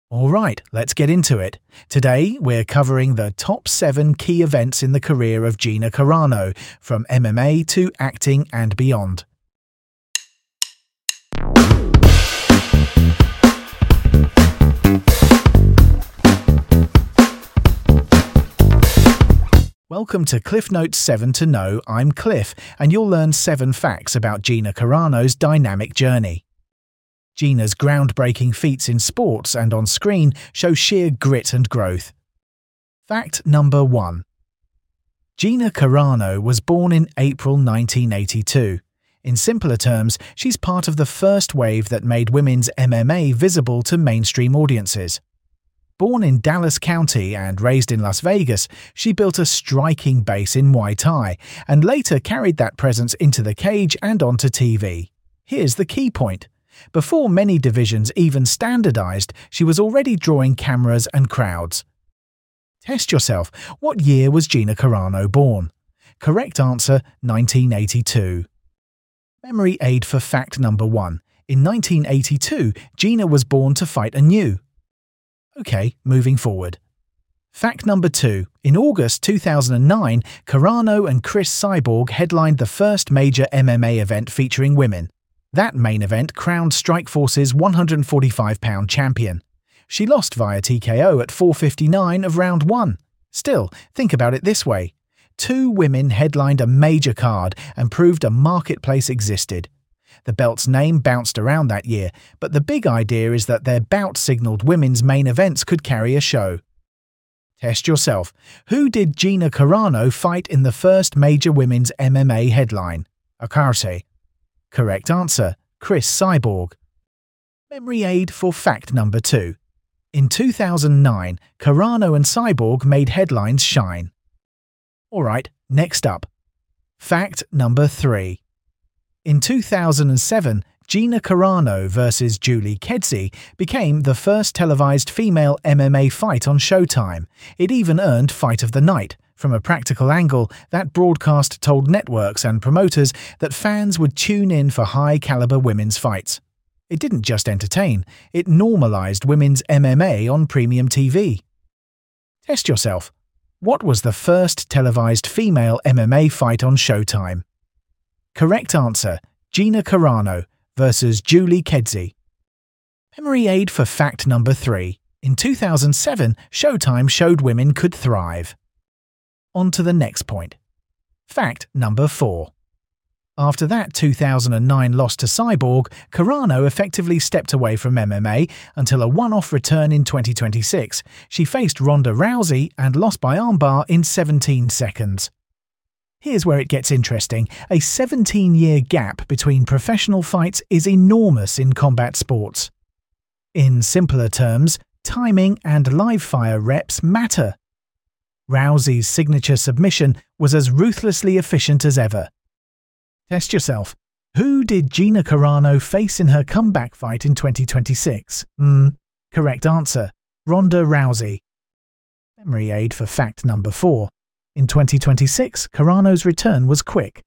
Alright, let's get into it. Today, we're covering the top 7 key events in the career of Gina Carano, from MMA to acting and beyond. Welcome to Cliff Notes 7 to Know. I'm Cliff, and you'll learn 7 facts about Gina Carano's dynamic journey. Gina's groundbreaking feats in sports and on screen show sheer grit and growth. Fact number 1. Gina Carano was born in April 1982. In simpler terms, she's part of the first wave that made women's MMA visible to mainstream audiences. Born in Dallas County and raised in Las Vegas, she built a striking base in Muay Thai and later carried that presence into the cage and onto TV. Here's the key point. Before many divisions even standardized, she was already drawing cameras and crowds. Test yourself. What year was Gina Carano born? Correct answer, 1982. Memory aid for fact number 1. In 1982, Gina was born to fight anew. Okay, moving forward. Fact number 2. In August 2009, Carano and Cris Cyborg headlined the first major MMA event featuring women. That main event crowned Strikeforce's 145-pound champion. She lost via TKO at 4:59 of round 1. Still, think about it this way. 2 women headlined a major card and proved a marketplace existed. The belt's name bounced around that year, but the big idea is that their bout signaled women's main events could carry a show. Test yourself. Who did Gina Carano fight in the first major women's MMA headline? Akarse. Correct answer, Cris Cyborg. Memory aid for fact number 2. In 2009, Carano and Cyborg made headlines shine. Alright, next up. Fact number 3. In 2007, Gina Carano vs Julie Kedzie became the first televised female MMA fight on Showtime. It even earned Fight of the Night. From a practical angle, that broadcast told networks and promoters that fans would tune in for high-caliber women's fights. It didn't just entertain, it normalized women's MMA on premium TV. Test yourself. What was the first televised female MMA fight on Showtime? Correct answer, Gina Carano vs Julie Kedzie. Memory aid for fact number 3. In 2007, Showtime showed women could thrive. On to the next point. Fact number 4. After that 2009 loss to Cyborg, Carano effectively stepped away from MMA until a one-off return in 2026. She faced Ronda Rousey and lost by armbar in 17 seconds. Here's where it gets interesting. A 17-year gap between professional fights is enormous in combat sports. In simpler terms, timing and live-fire reps matter. Rousey's signature submission was as ruthlessly efficient as ever. Test yourself. Who did Gina Carano face in her comeback fight in 2026? Correct answer, Ronda Rousey. Memory aid for fact number 4. In 2026, Carano's return was quick.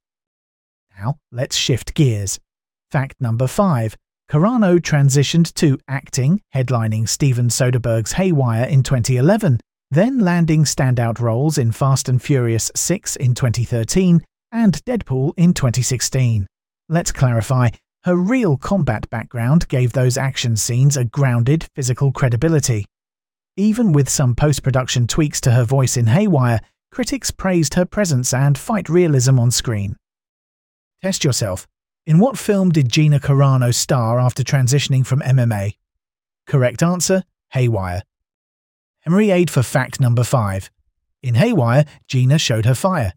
Now, let's shift gears. Fact number 5. Carano transitioned to acting, headlining Steven Soderbergh's Haywire in 2011, then landing standout roles in Fast and Furious 6 in 2013 and Deadpool in 2016. Let's clarify, her real combat background gave those action scenes a grounded physical credibility. Even with some post-production tweaks to her voice in Haywire, critics praised her presence and fight realism on screen. Test yourself. In what film did Gina Carano star after transitioning from MMA? Correct answer, Haywire. Memory aid for fact number 5. In Haywire, Gina showed her fire.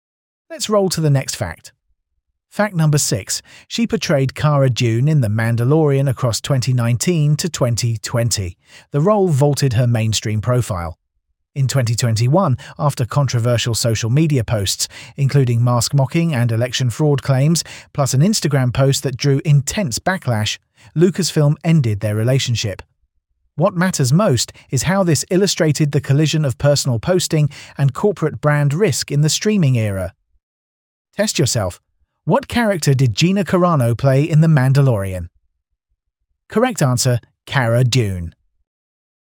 Let's roll to the next fact. Fact number 6. She portrayed Cara Dune in The Mandalorian across 2019 to 2020. The role vaulted her mainstream profile. In 2021, after controversial social media posts, including mask mocking and election fraud claims, plus an Instagram post that drew intense backlash, Lucasfilm ended their relationship. What matters most is how this illustrated the collision of personal posting and corporate brand risk in the streaming era. Test yourself. What character did Gina Carano play in The Mandalorian? Correct answer, Cara Dune.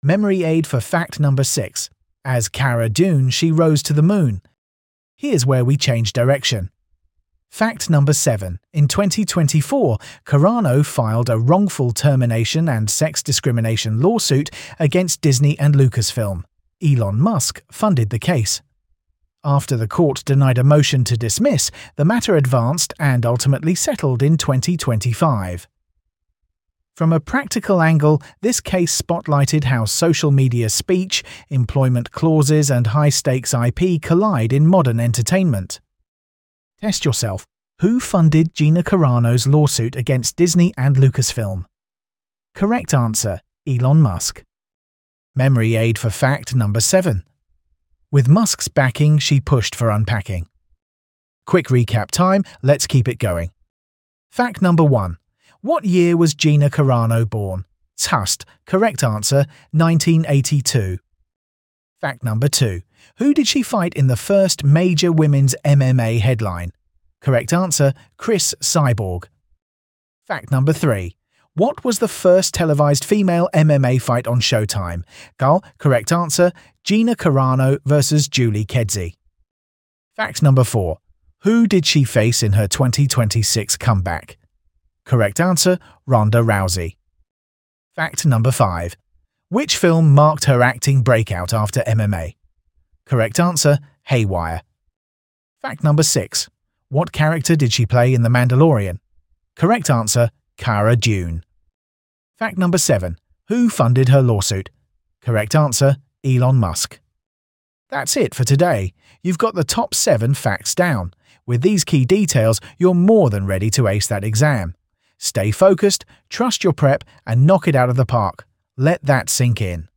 Memory aid for fact number 6. As Cara Dune, she rose to the moon. Here's where we change direction. Fact number 7. In 2024, Carano filed a wrongful termination and sex discrimination lawsuit against Disney and Lucasfilm. Elon Musk funded the case. After the court denied a motion to dismiss, the matter advanced and ultimately settled in 2025. From a practical angle, this case spotlighted how social media speech, employment clauses, and high-stakes IP collide in modern entertainment. Test yourself. Who funded Gina Carano's lawsuit against Disney and Lucasfilm? Correct answer: Elon Musk. Memory aid for fact number 7. With Musk's backing, she pushed for unpacking. Quick recap time, let's keep it going. Fact number 1. What year was Gina Carano born? Tust. Correct answer: 1982. Fact number 2. Who did she fight in the first major women's MMA headline? Correct answer: Chris Cyborg. Fact number 3. What was the first televised female MMA fight on Showtime? Carl, correct answer: Gina Carano vs Julie Kedzie. Fact number 4. Who did she face in her 2026 comeback? Correct answer: Ronda Rousey. Fact number 5. Which film marked her acting breakout after MMA? Correct answer: Haywire. Fact number 6. What character did she play in The Mandalorian? Correct answer: Cara Dune. Fact number 7. Who funded her lawsuit? Correct answer: Elon Musk. That's it for today. You've got the top 7 facts down. With these key details, you're more than ready to ace that exam. Stay focused, trust your prep, and knock it out of the park. Let that sink in.